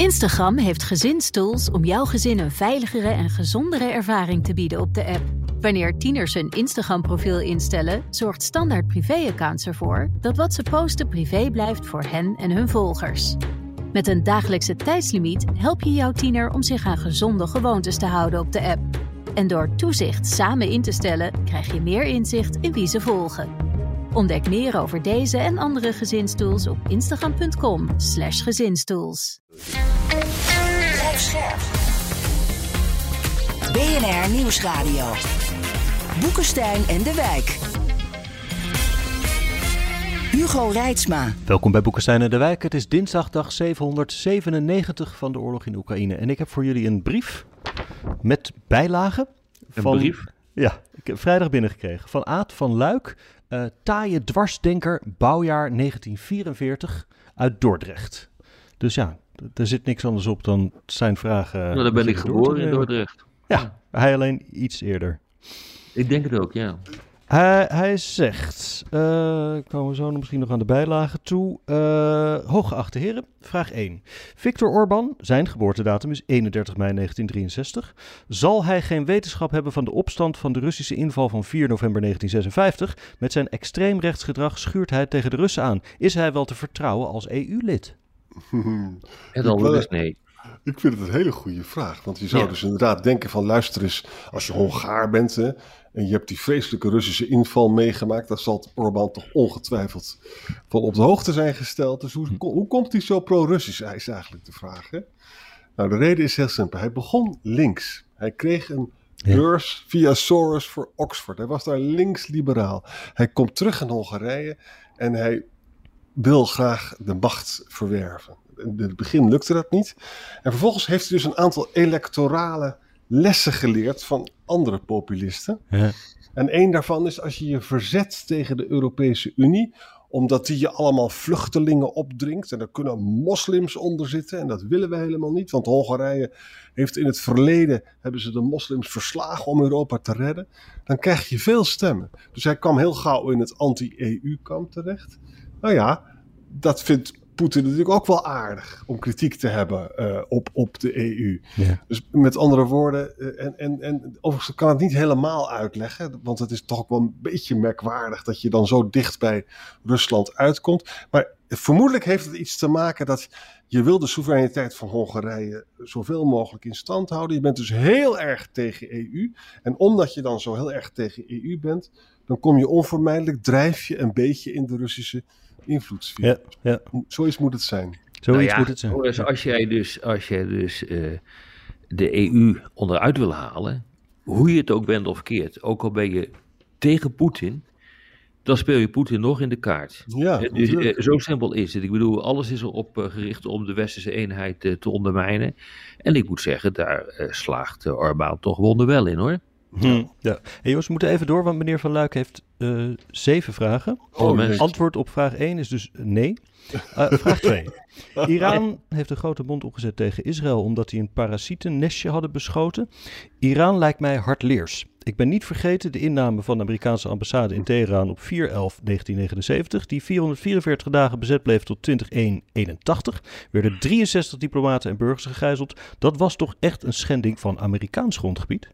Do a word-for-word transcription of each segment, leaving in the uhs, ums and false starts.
Instagram heeft gezinstools om jouw gezin een veiligere en gezondere ervaring te bieden op de app. Wanneer tieners hun Instagram-profiel instellen, zorgt Standaard Privé-accounts ervoor dat wat ze posten privé blijft voor hen en hun volgers. Met een dagelijkse tijdslimiet help je jouw tiener om zich aan gezonde gewoontes te houden op de app. En door toezicht samen in te stellen, krijg je meer inzicht in wie ze volgen. Ontdek meer over deze en andere gezinstools op instagram.com slash gezinstools. Blijf scherp. B N R Nieuwsradio. Boekenstein en de Wijk. Hugo Reitsma. Welkom bij Boekenstein en de Wijk. Het is dinsdag dag zevenhonderdzevenennegentig van de oorlog in Oekraïne. En ik heb voor jullie een brief met bijlagen. Van, een brief? Ja, ik heb vrijdag binnengekregen. Van Aad van Luik, uh, taaie dwarsdenker, bouwjaar negentien vierenveertig uit Dordrecht. Dus ja, er zit niks anders op dan zijn vragen. Nou, daar ben ik geboren in Dordrecht. Ja, hij alleen iets eerder. Ik denk het ook, ja. Hij, hij zegt, uh, komen we zo misschien nog aan de bijlagen toe. Uh, hooggeachte heren, vraag één. Viktor Orbán, zijn geboortedatum is eenendertig mei negentien drieënzestig. Zal hij geen wetenschap hebben van de opstand van de Russische inval van vier november negentien zesenvijftig? Met zijn extreemrechts gedrag schuurt hij tegen de Russen aan. Is hij wel te vertrouwen als E U-lid? Het antwoord is nee. Ik vind het een hele goede vraag. Want je zou ja. dus inderdaad denken van luister eens, als je Hongaar bent hè, en je hebt die vreselijke Russische inval meegemaakt, dan zal Orbán toch ongetwijfeld van op de hoogte zijn gesteld. Dus hoe, hoe komt hij zo pro-Russisch, is eigenlijk de vraag. Hè? Nou, de reden is heel simpel. Hij begon links. Hij kreeg een beurs ja. via Soros voor Oxford. Hij was daar links-liberaal. Hij komt terug in Hongarije en hij wil graag de macht verwerven. In het begin lukte dat niet. En vervolgens heeft hij dus een aantal electorale lessen geleerd van andere populisten. Ja. En één daarvan is als je je verzet tegen de Europese Unie, omdat die je allemaal vluchtelingen opdringt. En daar kunnen moslims onder zitten. En dat willen we helemaal niet. Want Hongarije heeft in het verleden, hebben ze de moslims verslagen om Europa te redden. Dan krijg je veel stemmen. Dus hij kwam heel gauw in het anti-E U-kamp terecht. Nou ja, dat vindt Poetin natuurlijk ook wel aardig om kritiek te hebben uh, op, op de E U. Ja. Dus met andere woorden, uh, en, en, en overigens kan het niet helemaal uitleggen, want het is toch ook wel een beetje merkwaardig dat je dan zo dicht bij Rusland uitkomt. Maar vermoedelijk heeft het iets te maken dat je wil de soevereiniteit van Hongarije zoveel mogelijk in stand houden. Je bent dus heel erg tegen E U. En omdat je dan zo heel erg tegen E U bent, dan kom je onvermijdelijk, drijf je een beetje in de Russische invloedssfeer. Ja, ja. Zoiets moet het zijn. Zoiets nou ja, moet het zijn. Als, als jij dus, als jij dus uh, de E U onderuit wil halen, hoe je het ook bent of keert, ook al ben je tegen Poetin, dan speel je Poetin nog in de kaart. Ja, dus, uh, zo simpel is het. Ik bedoel, alles is erop uh, gericht om de westerse eenheid uh, te ondermijnen. En ik moet zeggen, daar uh, slaagt uh, Orbán toch wonderwel in, hoor. Hmm. Ja. Hey jongens, we moeten even door, want meneer Van Luik heeft uh, zeven vragen. Oh, oh, antwoord op vraag één is dus nee. Uh, vraag twee. Iran heeft een grote mond opgezet tegen Israël omdat die een parasietennestje hadden beschoten. Iran lijkt mij hardleers. Ik ben niet vergeten de inname van de Amerikaanse ambassade in Teheran op vier elf negentien negenenzeventig, die vierhonderdvierenveertig dagen bezet bleef tot twintig één eenentachtig. Werden drieënzestig diplomaten en burgers gegijzeld. Dat was toch echt een schending van Amerikaans grondgebied?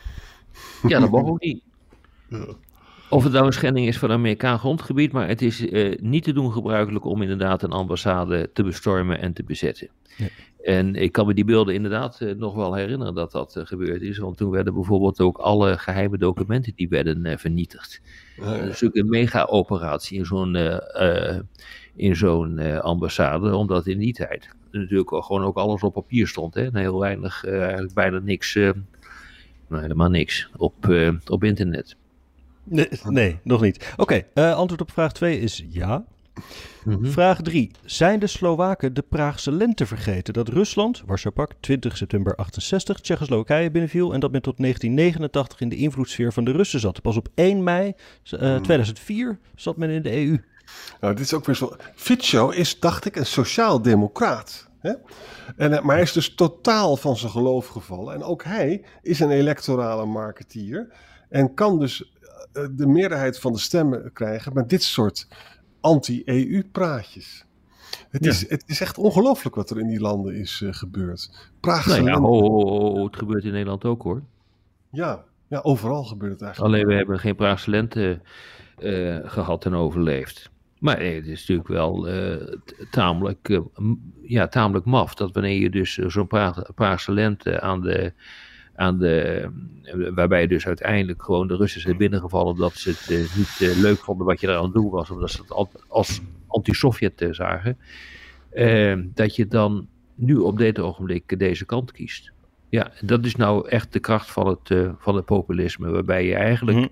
Ja, dat mag ook niet. Ja. Of het nou een schending is van Amerikaans grondgebied, maar het is uh, niet te doen gebruikelijk om inderdaad een ambassade te bestormen en te bezetten. Ja. En ik kan me die beelden inderdaad uh, nog wel herinneren dat dat uh, gebeurd is, want toen werden bijvoorbeeld ook alle geheime documenten die werden uh, vernietigd. Ja, ja. Dat is natuurlijk een mega-operatie in zo'n, uh, uh, in zo'n uh, ambassade, omdat in die tijd natuurlijk ook gewoon ook alles op papier stond. Hè? En heel weinig, uh, eigenlijk bijna niks... Uh, Nou, helemaal niks op, uh, op internet. Nee, nee nog niet. Oké, okay, uh, antwoord op vraag twee is ja. Mm-hmm. Vraag drie. Zijn de Slowaken de Praagse lente vergeten? Dat Rusland, Warschau-Pact, twintig september achtenzestig, Tsjechoslowakije binnenviel en dat men tot negentien negenentachtig in de invloedssfeer van de Russen zat. Pas op één mei uh, tweeduizend vier zat men in de E U. Nou, dit is ook weer zo. Fico is, dacht ik, een sociaal-democraat. Hè? En, maar hij is dus totaal van zijn geloof gevallen. En ook hij is een electorale marketeer. En kan dus de meerderheid van de stemmen krijgen met dit soort anti-E U praatjes. Het, Ja. is, het is echt ongelooflijk wat er in die landen is uh, gebeurd. Praagse Nou ja, lente. ho, ho, ho, ho, het gebeurt in Nederland ook hoor. Ja, ja, overal gebeurt het eigenlijk. Alleen we hebben geen Praagse lente uh, gehad en overleefd. Maar nee, het is natuurlijk wel uh, t- tamelijk, uh, m- ja, tamelijk maf dat wanneer je dus uh, zo'n Praag, Praagse lente aan de, aan de uh, waarbij dus uiteindelijk gewoon de Russen zijn binnengevallen dat ze het uh, niet uh, leuk vonden wat je daar aan het doen was, omdat ze het al, als anti-Sovjet uh, zagen, uh, dat je dan nu op dit ogenblik deze kant kiest. Ja, dat is nou echt de kracht van het, uh, van het populisme, waarbij je eigenlijk Mm-hmm.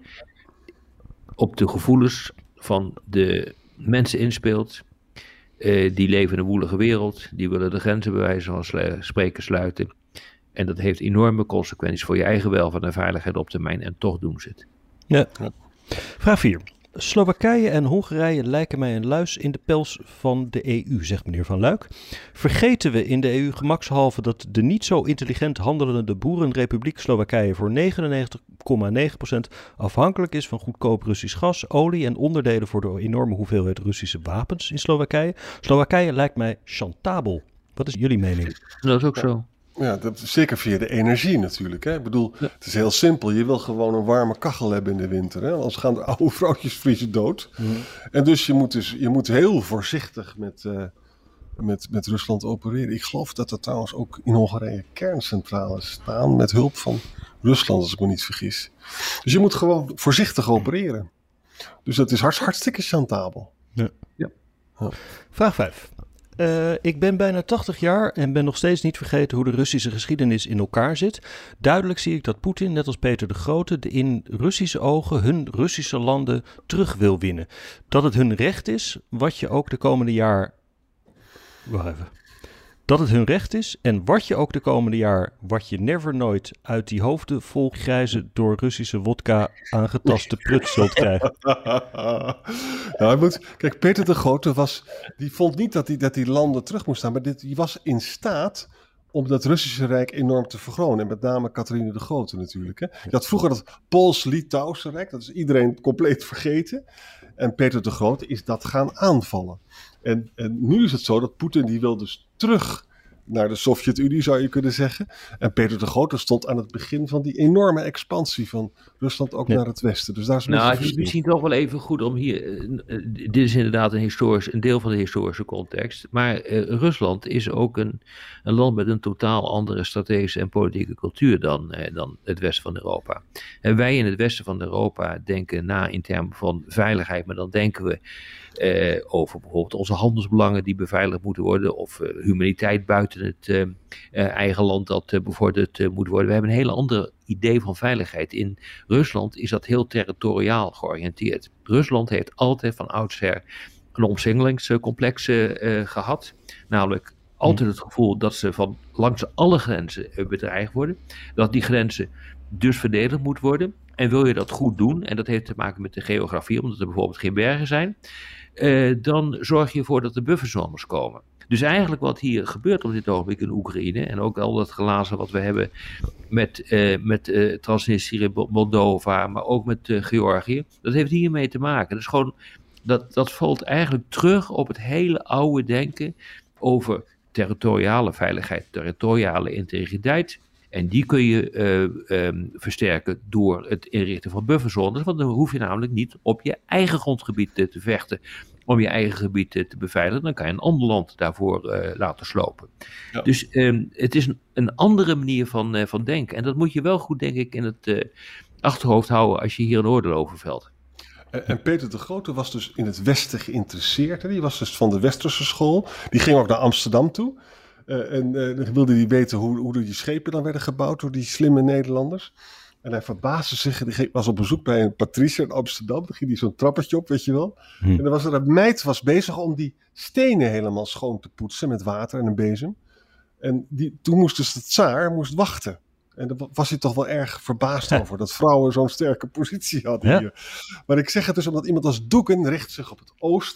op de gevoelens van de mensen inspeelt. Uh, die leven in een woelige wereld, die willen de grenzen bij wijze van slu- spreken sluiten. En dat heeft enorme consequenties voor je eigen welvaart en veiligheid op termijn, en toch doen ze het. Ja. Vraag vier. Slowakije en Hongarije lijken mij een luis in de pels van de E U, zegt meneer Van Luik. Vergeten we in de E U gemakshalve dat de niet zo intelligent handelende boerenrepubliek Slowakije voor negenennegentig komma negen procent afhankelijk is van goedkoop Russisch gas, olie en onderdelen voor de enorme hoeveelheid Russische wapens in Slowakije? Slowakije lijkt mij chantabel. Wat is jullie mening? Dat is ook zo. Ja, dat is zeker via de energie natuurlijk. Hè? Ik bedoel, ja. Het is heel simpel. Je wil gewoon een warme kachel hebben in de winter. Hè? Anders gaan de oude vrouwtjes vriezen dood. Mm. En dus je moet, dus, je moet heel voorzichtig met, uh, met, met Rusland opereren. Ik geloof dat er trouwens ook in Hongarije kerncentrales staan met hulp van Rusland, als ik me niet vergis. Dus je moet gewoon voorzichtig opereren. Dus dat is hart, hartstikke chantabel. Ja. Ja. Ja. Vraag vijf. Uh, ik ben bijna tachtig jaar en ben nog steeds niet vergeten hoe de Russische geschiedenis in elkaar zit. Duidelijk zie ik dat Poetin, net als Peter de Grote, de in Russische ogen hun Russische landen terug wil winnen. Dat het hun recht is, wat je ook de komende jaar... Wacht even. Dat het hun recht is en wat je ook de komende jaar, wat je never nooit uit die hoofden vol grijze door Russische wodka aangetaste prut zult krijgen. Nou, moet, kijk, Peter de Grote was, die vond niet dat die, dat die landen terug moesten staan, maar dit, die was in staat om dat Russische Rijk enorm te vergroten. En met name Catharina de Grote natuurlijk. Hè. Je had vroeger dat Pools-Litouwse Rijk, dat is iedereen compleet vergeten. En Peter de Grote is dat gaan aanvallen. En, en nu is het zo dat Poetin die wil dus terug naar de Sovjet-Unie, zou je kunnen zeggen. En Peter de Grote stond aan het begin van die enorme expansie van Rusland ook ja. naar het westen. Dus daar is nou, het is misschien toch wel even goed om hier... Uh, dit is inderdaad een, historisch, een deel van de historische context. Maar uh, Rusland is ook een, een land met een totaal andere strategische en politieke cultuur dan, uh, dan het westen van Europa. En wij in het westen van Europa denken na in termen van veiligheid, maar dan denken we Uh, over bijvoorbeeld onze handelsbelangen die beveiligd moeten worden, of uh, humaniteit buiten het uh, uh, eigen land dat uh, bevorderd uh, moet worden. We hebben een heel ander idee van veiligheid. In Rusland is dat heel territoriaal georiënteerd. Rusland heeft altijd van oudsher een omsingelingscomplex uh, gehad, namelijk altijd het gevoel dat ze van langs alle grenzen uh, bedreigd worden, dat die grenzen dus verdedigd moeten worden. En wil je dat goed doen, en dat heeft te maken met de geografie, omdat er bijvoorbeeld geen bergen zijn, Uh, dan zorg je ervoor dat er bufferzones komen. Dus eigenlijk wat hier gebeurt op dit ogenblik in Oekraïne, en ook al dat glazen wat we hebben met, uh, met uh, Transnistrië, Moldova, maar ook met uh, Georgië, dat heeft hiermee te maken. Dus gewoon, dat, dat valt eigenlijk terug op het hele oude denken over territoriale veiligheid, territoriale integriteit. En die kun je uh, um, versterken door het inrichten van bufferzones. Want dan hoef je namelijk niet op je eigen grondgebied te, te vechten om je eigen gebied te, te beveiligen. Dan kan je een ander land daarvoor uh, laten slopen. Ja. Dus um, het is een, een andere manier van, uh, van denken. En dat moet je wel goed, denk ik, in het uh, achterhoofd houden als je hier een oordeel over velt. En Peter de Grote was dus in het Westen geïnteresseerd. Hè? Die was dus van de Westerse school. Die ging ook naar Amsterdam toe. Uh, en uh, dan wilde hij weten hoe, hoe die schepen dan werden gebouwd door die slimme Nederlanders. En hij verbaasde zich. Hij was op bezoek bij een patriciër in Amsterdam. Dan ging hij zo'n trappetje op, weet je wel. Hm. En dan was er een meid was bezig om die stenen helemaal schoon te poetsen met water en een bezem. En die, toen moest dus de tsaar moest wachten. En daar was hij toch wel erg verbaasd ja. over. Dat vrouwen zo'n sterke positie hadden ja. hier. Maar ik zeg het dus omdat iemand als Dugin richt zich op het oosten.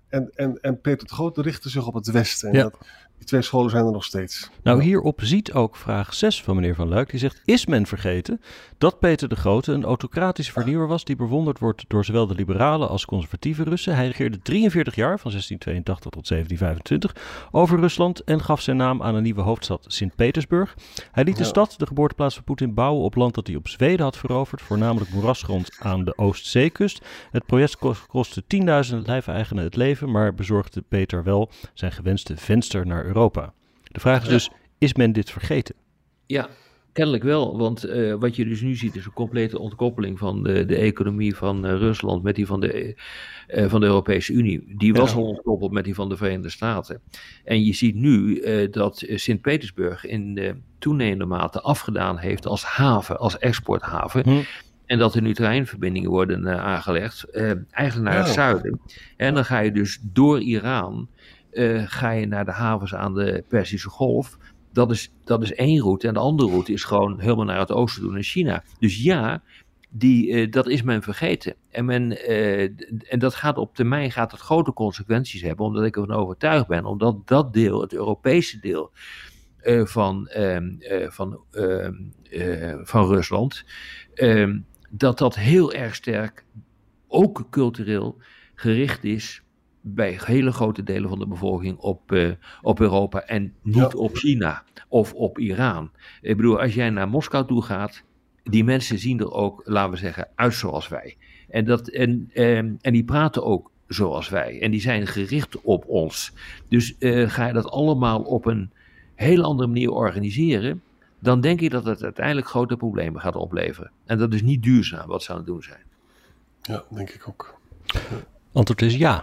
en, en, en Peter de Grote richtte zich op het westen. En Ja. dat, die twee scholen zijn er nog steeds. Nou, hierop ziet ook vraag zes van meneer Van Luik. Die zegt, is men vergeten dat Peter de Grote een autocratische vernieuwer was die bewonderd wordt door zowel de liberalen als conservatieve Russen? Hij regeerde drieënveertig jaar, van zestien tweeëntachtig tot zeventien vijfentwintig, over Rusland en gaf zijn naam aan een nieuwe hoofdstad, Sint-Petersburg. Hij liet de Ja. stad, de geboorteplaats van Poetin, bouwen op land dat hij op Zweden had veroverd, voornamelijk moerasgrond aan de Oostzeekust. Het project kost- kostte tienduizenden lijfeigenen het leven, maar bezorgde Peter wel zijn gewenste venster naar Europa. De vraag is dus, is men dit vergeten? Ja, kennelijk wel, want uh, wat je dus nu ziet is een complete ontkoppeling van de, de economie van uh, Rusland met die van de, uh, van de Europese Unie. Die was Ja. al ontkoppeld met die van de Verenigde Staten. En je ziet nu uh, dat uh, Sint-Petersburg in uh, toenemende mate afgedaan heeft als haven, als exporthaven. Hm. En dat er nu treinverbindingen worden uh, aangelegd, uh, eigenlijk naar Ja. het zuiden. En dan ga je dus door Iran, uh, ga je naar de havens aan de Perzische Golf. Dat is, dat is één route. En de andere route is gewoon helemaal naar het oosten toe, naar China. Dus ja, die, uh, dat is men vergeten. En, men, uh, en dat gaat op termijn gaat het grote consequenties hebben, omdat ik ervan overtuigd ben. Omdat dat deel, het Europese deel uh, van, uh, uh, van, uh, uh, van Rusland, uh, dat dat heel erg sterk, ook cultureel, gericht is bij hele grote delen van de bevolking op, uh, op Europa en niet Ja. op China of op Iran. Ik bedoel, als jij naar Moskou toe gaat, die mensen zien er ook, laten we zeggen, uit zoals wij. En, dat, en, uh, en die praten ook zoals wij. En die zijn gericht op ons. Dus uh, ga je dat allemaal op een hele andere manier organiseren, dan denk ik dat het uiteindelijk grote problemen gaat opleveren. En dat is niet duurzaam wat ze aan het doen zijn. Ja, denk ik ook. Antwoord is ja.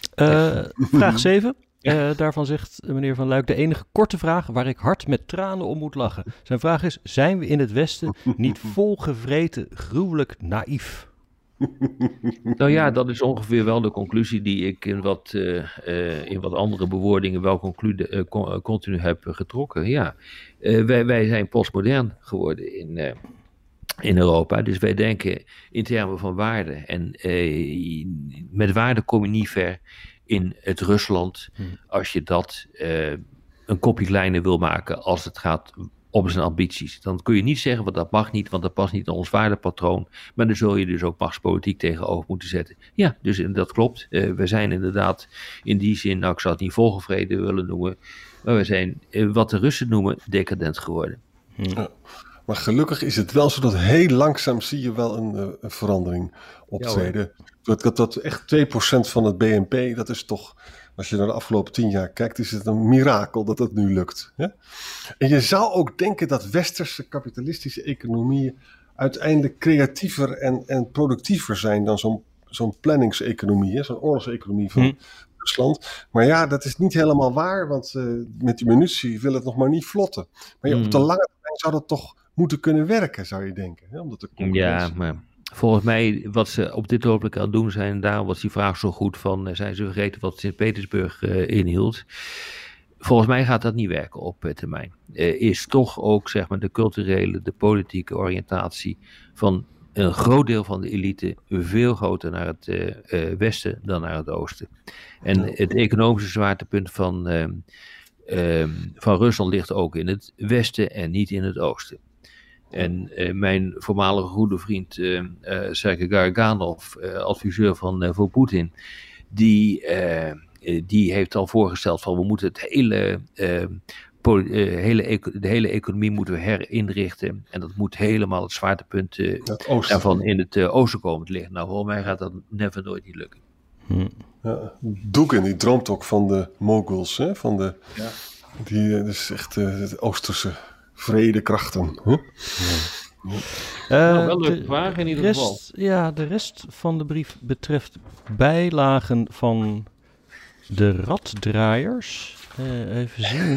Uh, vraag zeven. Uh, daarvan zegt meneer Van Luik, de enige korte vraag waar ik hard met tranen om moet lachen. Zijn vraag is, zijn we in het Westen niet volgevreten, gruwelijk naïef? Nou ja, dat is ongeveer wel de conclusie die ik in wat, uh, uh, in wat andere bewoordingen wel conclude, uh, con, uh, continu heb uh, getrokken. Ja, uh, wij, wij zijn postmodern geworden in, uh, in Europa. Dus wij denken in termen van waarde. En uh, met waarde kom je niet ver in het Rusland hmm. als je dat uh, een kopje kleiner wil maken als het gaat op zijn ambities. Dan kun je niet zeggen, want dat mag niet, want dat past niet in ons waardepatroon. Maar dan zul je dus ook machtspolitiek tegenover moeten zetten. Ja, dus dat klopt. Uh, we zijn inderdaad in die zin, nou ik zou het niet volgevreden willen noemen, maar we zijn, uh, wat de Russen noemen, decadent geworden. Hmm. Ja. Maar gelukkig is het wel zo dat heel langzaam zie je wel een, een verandering optreden. Ja, dat, dat, dat echt twee procent van het B N P, dat is toch, als je naar de afgelopen tien jaar kijkt, is het een mirakel dat dat nu lukt. Hè? En je zou ook denken dat westerse kapitalistische economieën uiteindelijk creatiever en, en productiever zijn dan zo'n, zo'n planningseconomie, hè? Zo'n oorlogseconomie van hmm. Rusland. Maar ja, dat is niet helemaal waar, want uh, met die munitie wil het nog maar niet vlotten. Maar ja, hmm. op de lange termijn zou dat toch moeten kunnen werken, zou je denken. Hè? Omdat de ja, maar volgens mij wat ze op dit ogenblik aan het doen zijn, daarom was die vraag zo goed van, uh, zijn ze vergeten wat Sint-Petersburg uh, inhield. Volgens mij gaat dat niet werken op uh, termijn. Uh, is toch ook zeg maar de culturele, de politieke oriëntatie van een groot deel van de elite veel groter naar het uh, uh, westen dan naar het oosten. En het economische zwaartepunt van, uh, uh, van Rusland ligt ook in het westen en niet in het oosten. En uh, mijn voormalige goede vriend uh, uh, Sergei Garaganov, uh, adviseur van, uh, voor Poetin, die, uh, die heeft al voorgesteld van we moeten het hele, uh, poli- uh, hele de hele economie moeten we herinrichten. En dat moet helemaal het zwaartepunt uh, het daarvan in het uh, oosten komen te liggen. Nou, volgens mij gaat dat never nooit niet lukken. Hm. Ja, Dugin die droomt ook van de moguls, hè? Van de, ja. die, dus echt uh, de Oosterse vredekrachten. Huh? Ja. Ja. Uh, nou, wel een leuke vraag in ieder rest, geval. Ja, de rest van de brief betreft bijlagen van de raddraaiers. Uh, even zien.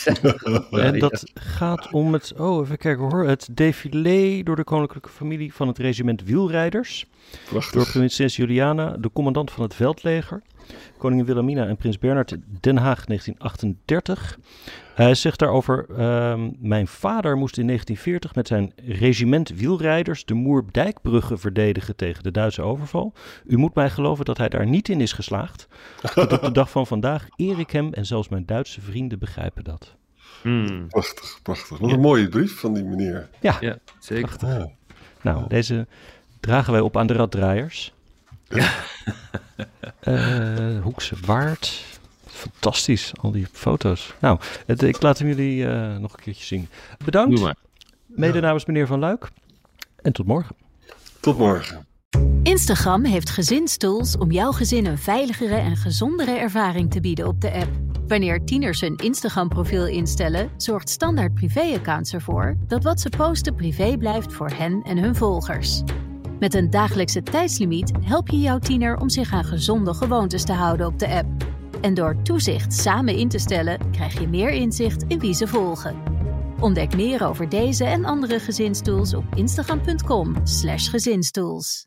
En dat gaat om het, oh even kijken hoor, het défilé door de koninklijke familie van het regiment wielrijders. Prachtig. Door prinses Juliana, de commandant van het veldleger. Koningin Wilhelmina en prins Bernhard, Den Haag, negentien achtendertig. Hij zegt daarover, uh, mijn vader moest in negentien veertig met zijn regiment wielrijders de Moerdijkbruggen verdedigen tegen de Duitse overval. U moet mij geloven dat hij daar niet in is geslaagd. Tot op de dag van vandaag eer ik hem en zelfs mijn Duitse vrienden begrijpen dat. Hmm. Prachtig, prachtig. Wat ja. een mooie brief van die meneer. Ja, ja zeker. Ja. Nou, oh. deze dragen wij op aan de raddraaiers. Ja. uh, Hoekse Waard. Fantastisch, al die foto's. Nou, het, ik laat hem jullie uh, nog een keertje zien. Bedankt. Doe maar. Mede namens meneer Van Luik. En tot morgen. Tot morgen. Instagram heeft gezinstools om jouw gezin een veiligere en gezondere ervaring te bieden op de app. Wanneer tieners een Instagram-profiel instellen, zorgt Standaard Privé-accounts ervoor dat wat ze posten privé blijft voor hen en hun volgers. Met een dagelijkse tijdslimiet help je jouw tiener om zich aan gezonde gewoontes te houden op de app. En door toezicht samen in te stellen, krijg je meer inzicht in wie ze volgen. Ontdek meer over deze en andere gezinstools op instagram punt com slash gezinstools.